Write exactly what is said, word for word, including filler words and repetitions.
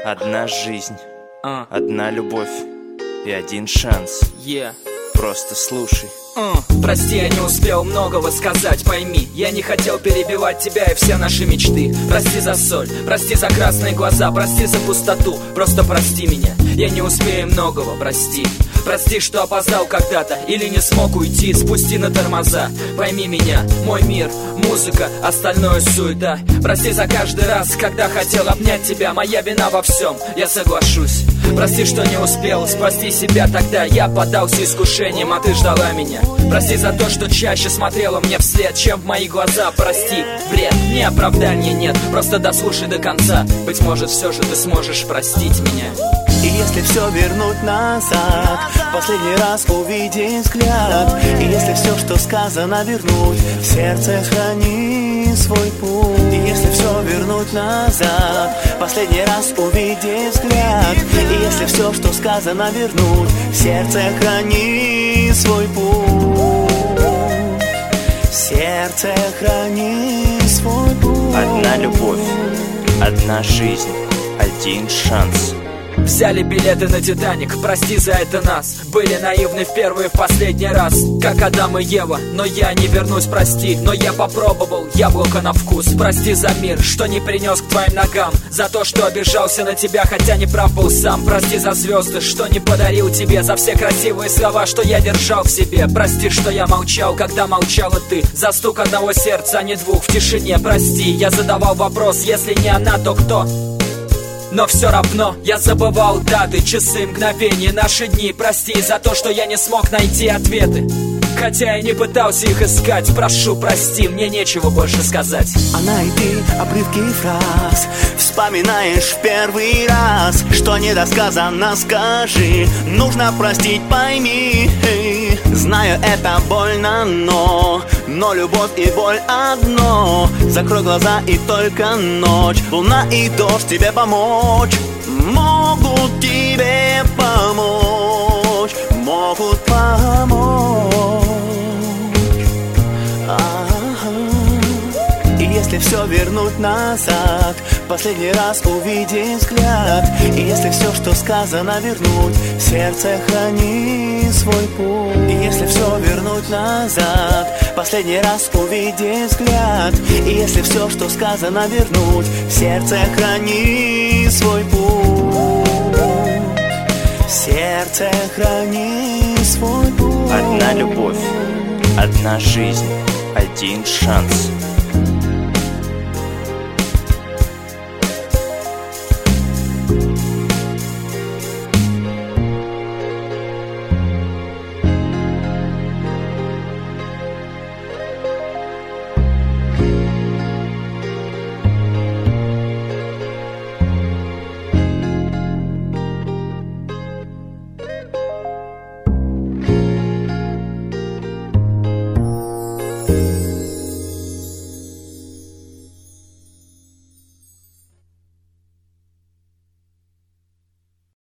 Одна жизнь, uh. одна любовь и один шанс. Yeah. Просто слушай. Uh. Прости, я не успел многого сказать, пойми. Я не хотел перебивать тебя и все наши мечты. Прости за соль, прости за красные глаза, прости за пустоту, просто прости меня. Я не успею многого, прости. Прости, что опоздал когда-то или не смог уйти, спусти на тормоза. Пойми меня, мой мир, музыка, остальное суета. Прости за каждый раз, когда хотел обнять тебя, моя вина во всем, я соглашусь. Прости, что не успел спасти себя тогда, я поддался искушениям, а ты ждала меня. Прости за то, что чаще смотрела мне вслед, чем в мои глаза. Прости, бред, ни оправдания нет, просто дослушай до конца. Быть может, все же ты сможешь простить меня. И если все вернуть назад, последний раз увидеть взгляд, и если все, что сказано, вернуть, в сердце храни свой путь. И если все вернуть назад, последний раз увидеть взгляд, и если все, что сказано, вернуть, в сердце храни свой путь. В сердце храни свой путь. Одна любовь, одна жизнь, один шанс. Взяли билеты на Титаник, прости за это нас. Были наивны в первый и в последний раз, как Адам и Ева, но я не вернусь, прости. Но я попробовал яблоко на вкус. Прости за мир, что не принес к твоим ногам, за то, что обижался на тебя, хотя не прав был сам. Прости за звезды, что не подарил тебе, за все красивые слова, что я держал в себе. Прости, что я молчал, когда молчала ты, за стук одного сердца, а не двух в тишине. Прости, я задавал вопрос, если не она, то кто? Но все равно я забывал даты, часы, мгновения, наши дни. Прости за то, что я не смог найти ответы, хотя я не пытался их искать. Прошу, прости, мне нечего больше сказать. Она и ты, обрывки фраз, вспоминаешь в первый раз, что недосказанно, скажи. Нужно простить, пойми. Знаю, это больно, но Но любовь и боль одно. Закрой глаза и только ночь, луна и дождь тебе помочь. Могут тебе помочь, могут помочь. А-а-а. И если все вернуть назад, последний раз увидеть взгляд, и если все, что сказано, вернуть, в сердце храни свой путь. И если все вернуть назад, последний раз увидеть взгляд, и если все, что сказано, вернуть, в сердце храни свой путь. В сердце храни свой путь. Одна любовь, одна жизнь, один шанс.